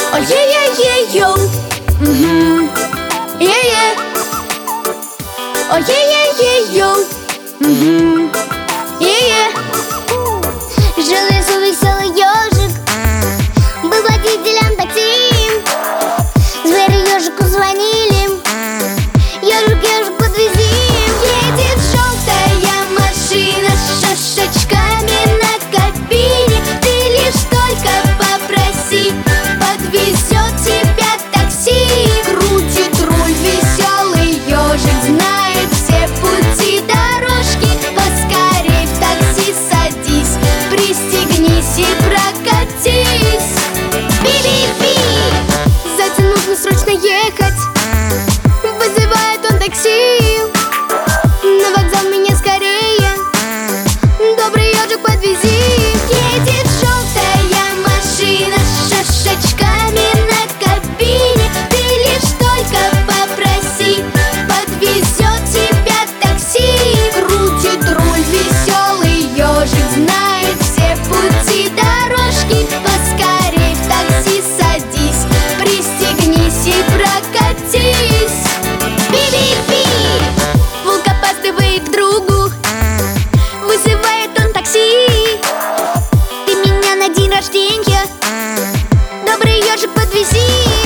Ой-е-е-е-йоу. Е-е. Ой-е-е-е-йоу. Е-е. Жил в лесу веселый ежик, был водителем такси. Звери ежику звонили: ежик, ежик, подвези. Едет желтая машина с шашечками на кабине. Ты лишь только попроси, подвезет тебя такси. Крутит руль веселый ежик, знает все пути дорожки. Поскорей в такси садись, пристегнись и прокатись. Би-би-би! Сзади нужно срочно ехать, вызывает он такси. На вокзал меня скорее, добрый ежик, подвези. Едет желтая машина с шашечками на кабине. Ты лишь только попроси, подвезет тебя такси. Крутит руль веселый ежик, знает все пути дорожки. Поскорей в такси садись, пристегнись и прокатись. Би-би-би! Волк опаздывает к другу, вызывает он такси. Ты меня на день рождения, добрый ежик, подвези.